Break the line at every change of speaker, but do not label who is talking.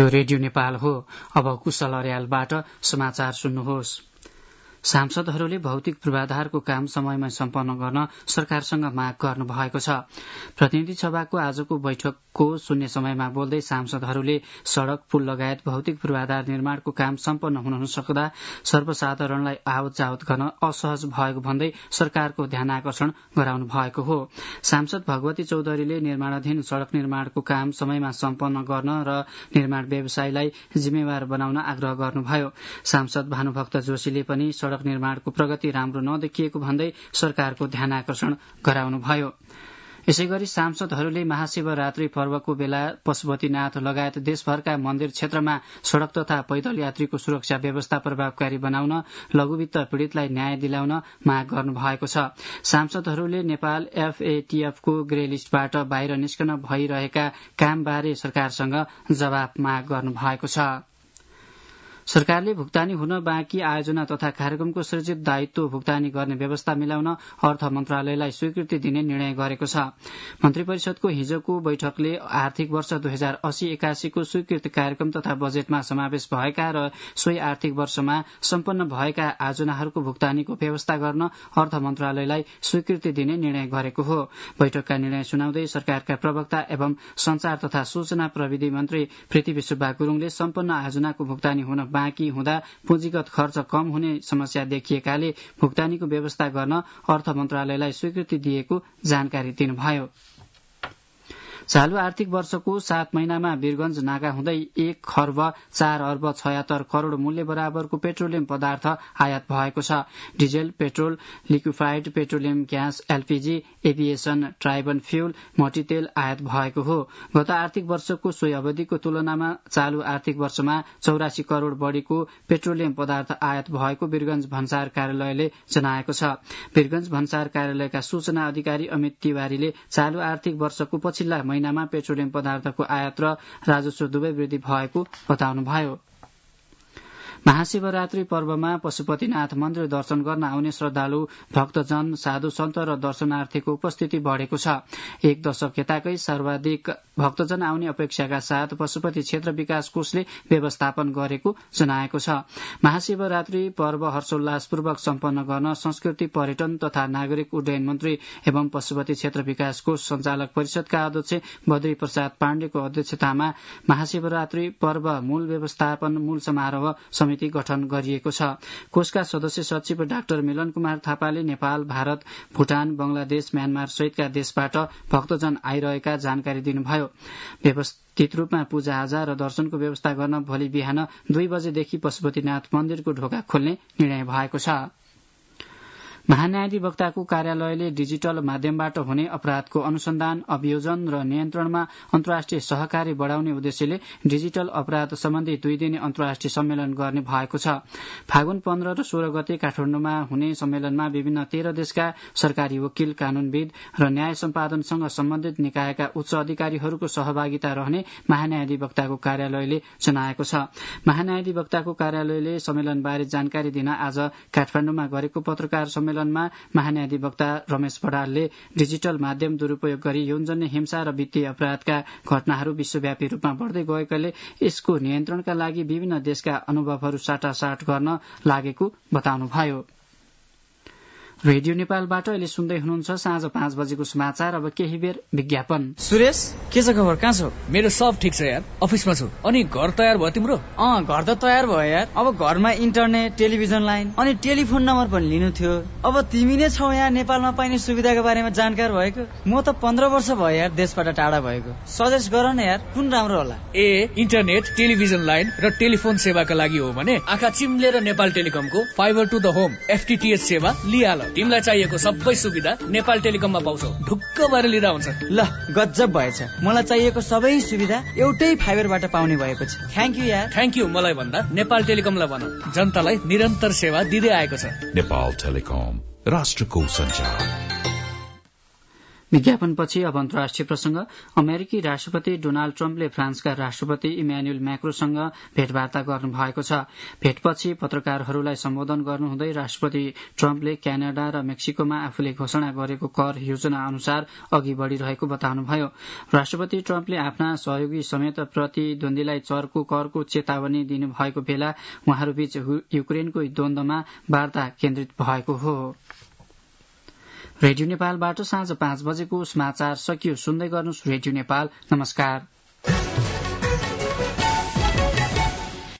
यो रेडियो नेपाल हो। अब कुशल अर्यालबाट समाचार सुन्नुहोस्। सांसदहरूले भौतिक पूर्वाधारको काम समयमा सम्पन्न गर्न सरकारसँग माग गर्नु भएको छ। प्रतिनिधि सभाको आजको बैठकको शून्य समयमा बोल्दै सांसदहरूले सड़क, पुल लगायत भौतिक पूर्वाधार निर्माणको काम सम्पन्न हुन नसक्दा सर्वसाधारणलाई आवत जावत गर्न असहज भएको भन्दै सरकारको ध्यानाकर्षण गराउनु भएको हो। सांसद भगवती चौधरीले निर्माणाधीन सड़क निर्माणको काम समयमा सम्पन्न गर्न र निर्माण व्यवसायलाई जिम्मेवार बनाउन आग्रह गर्नुभयो। सांसद भानुभक्त जोशीले पनि सड़क निर्माणको प्रगति राम्रो नदेखिएको भन्दै सरकारको ध्यानाकर्षण गराउनुभयो। यसैगरी सांसदहरूले महाशिवरात्रि पर्वको बेला पशुपतिनाथ लगायत देशभरका मन्दिर क्षेत्रमा सड़क तथा पैदल यात्रीको सुरक्षा व्यवस्था प्रभावकारी बनाउन, लघुवित्त पीड़ितलाई न्याय दिलाउन माग गर्नु भएको छ। सांसदहरूले नेपाल FATF को ग्रे लिस्टबाट बाहिर निस्कन भइरहेका कामबारे सरकारसँग जवाब माग गर्नु भएको छ। सरकारले भुक्तानी हुन बाँकी आयोजना तथा कार्यक्रमको सृजित दायित्व भुक्तानी गर्ने व्यवस्था मिलाउन अर्थ मन्त्रालयलाई स्वीकृति दिने निर्णय गरेको छ। मन्त्री परिषदको हिजोको बैठकले आर्थिक वर्ष 2080-81 को स्वीकृत कार्यक्रम तथा बजेटमा समावेश भएका र सोही आर्थिक वर्षमा सम्पन्न भएका आयोजनाहरूको भुक्तानीको व्यवस्था गर्न अर्थ मन्त्रालयलाई स्वीकृति दिने निर्णय गरेको हो। बैठकका निर्णय सुनाउँदै सरकारका प्रवक्ता एवं संचार तथा सूचना प्रविधि मन्त्री पृथ्वी सुब्बा गुरूङले सम्पन्न आयोजनाको भुक्तानी हुन बाँकी हुँदा पुँजीगत खर्च कम हुने समस्या देखिएकाले भुक्तानीको व्यवस्था गर्न अर्थ मन्त्रालयलाई स्वीकृति दिएको जानकारी दिनुभयो। चालू आर्थिक वर्षको 7 महिनामा वीरगंज नाका हुँदै 1,04,76 करोड़ मूल्य बराबरको पेट्रोलियम पदार्थ आयात भएको छ। Diesel, petrol, liquefied petroleum gas, LPG, aviation, turbine fuel, मट्टीतेल आयात भएको हो। गत आर्थिक वर्षको सोही अवधिको तुलनामा चालू आर्थिक वर्षमा 84 करोड़ बढ़ीको पेट्रोलियम पदार्थ आयात भएको वीरगंज भन्सार कार्यालयले जनाएको छ। वीरगंज भन्सार कार्यालयका सूचना अधिकारी अमित तिवारीले चालू आर्थिक वर्षको पछिल्ला महिनामा पेट्रोलियम पदार्थको आयात र राजस्व दुवै वृद्धि भएको बताउनुभयो। महाशिवरात्रि पर्वमा पशुपतिनाथ मन्दिर दर्शन गर्न आउने श्रद्धालु, भक्तजन, साधु सन्त र दर्शनार्थीको उपस्थिति बढ़ेको छ। एक दशक यताकै सर्वाधिक भक्तजन आउने अपेक्षाका साथ पशुपति क्षेत्र विकास कोषले व्यवस्थापन गरेको जनाएको छ। महाशिवरात्रि पर्व हर्षोल्लासपूर्वक सम्पन्न गर्न संस्कृति, पर्यटन तथा नागरिक उड्डयन मन्त्री एवं पशुपति क्षेत्र विकास कोष संचालक परिषदका अध्यक्ष बद्री प्रसाद पाण्डेको अध्यक्षतामा महाशिवरात्रि पर्व मूल व्यवस्थापन मूल समारोह समिति गठन गरिएको छ। कोषका सदस्य सचिव डाक्टर मिलन कुमार थापाले नेपाल, भारत, भूटान, बंगलादेश, म्यानमार सहितका देशबाट भक्तजन आइरहेका जानकारी दिनुभयो। व्यवस्थित रूपमा पूजाआजा र दर्शनको व्यवस्था गर्न भोलि बिहान 2 बजेदेखि पशुपतिनाथ मन्दिरको ढोका खोल्ने निर्णय भएको छ। महान्यायाधिवक्ताको कार्यालयले डिजिटल माध्यमबाट हुने अपराधको अनुसन्धान, अभियोजन र नियन्त्रणमा अन्तर्राष्ट्रिय सहकारी बढ़ाउने उद्देश्यले डिजिटल अपराध सम्बन्धी 2 दिने अन्तर्राष्ट्रिय सम्मेलन गर्ने भएको छ। फागुन 15 र 16 गते काठमाडौँमा हुने सम्मेलनमा विभिन्न 13 देशका सरकारी वकिल, कानूनविद र न्याय सम्पादनसँग सम्बन्धित निकायका उच्च अधिकारीहरूको सहभागिता रहने महान्यायाधिवक्ताको कार्यालयले जनाएको छ। महान्यायाधिवक्ताको कार्यालयले सम्मेलनबारे जानकारी दिन आज काठमाडौँमा गरेको पत्रकार सम्मेलनमा महान्यायाधिवक्ता रमेश बडालले डिजिटल माध्यम दुरूपयोग गरी यौनजन्य हिंसा र वित्तीय अपराधका घटनाहरू विश्वव्यापी रूपमा बढ़दै गएकाले यसको नियन्त्रणका लागि विभिन्न देशका अनुभवहरू साटासाट गर्न लागेको बताउनुभयो। रेडियो नेपालबाट अहिले सुन्दै हुनुहुन्छ साँझ 5 बजेको समाचार। अब केही बेर विज्ञापन।
सुरेश, के छ खबर? कहाँ छौ?
मेरो सब ठिक छ यार, अफिसमा छु। अनि घर तयार भयो तिम्रो?
घर त तयार भयो यार। अब घरमा इन्टरनेट, टेलिभिजन लाइन अनि टेलिफोन नम्बर पनि लिनु थियो। अब तिमी नै छौ यहाँ नेपालमा पाइने सुविधाको बारेमा जानकार भएको। म त 15 वर्ष भयो यार देशबाट टाढा भएको। सजेस्ट गर न यार, कुन राम्रो होला?
इन्टरनेट, टेलिभिजन लाइन र टेलिफोन सेवाका लागि हो भने आँखा चिम्लेर नेपाल टेलिकमको fibre to the home FTTH सेवा लिहाल। तिमीलाई चाहिएको सबै सुविधा नेपाल टेलिकममा पाउँछौ। ढुक्क भएर लिँदा हुन्छ।
ल, गजब भएछ। मलाई चाहिएको सबै सुविधा एउटै फाइबरबाट पाउने भएको छ। थ्यांक यू यार।
थ्यांक यू मलाई भन्दा नेपाल टेलिकमलाई भन। जनतालाई निरन्तर सेवा दिँदै आएको छ।
नेपाल टेलिकम, राष्ट्रको सञ्चार।
विज्ञापनपछि अब अन्तर्राष्ट्रिय प्रसंग। अमेरिकी राष्ट्रपति डोनाल्ड ट्रम्पले फ्रान्सका राष्ट्रपति इमानुएल मैक्रोसँग भेटवार्ता गर्नुभएको छ। भेटपछि पत्रकारहरूलाई सम्बोधन गर्नुहुँदै राष्ट्रपति ट्रम्पले क्यानाडा र मेक्सिकोमा आफूले घोषणा गरेको कर योजना अनुसार अघि बढ़िरहेको बताउनुभयो। राष्ट्रपति ट्रम्पले आफ्ना सहयोगी समेत प्रतिद्वन्दीलाई चर्को करको चेतावनी दिनुभएको बेला उहाँहरूबीच युक्रेनको द्वन्द्वमा वार्ता केन्द्रित भएको हो। रेडियो नेपालबाट साँझ 5 बजेको समाचार सकियो। सुन्दै गर्नुहोस् रेडियो नेपाल। नमस्कार।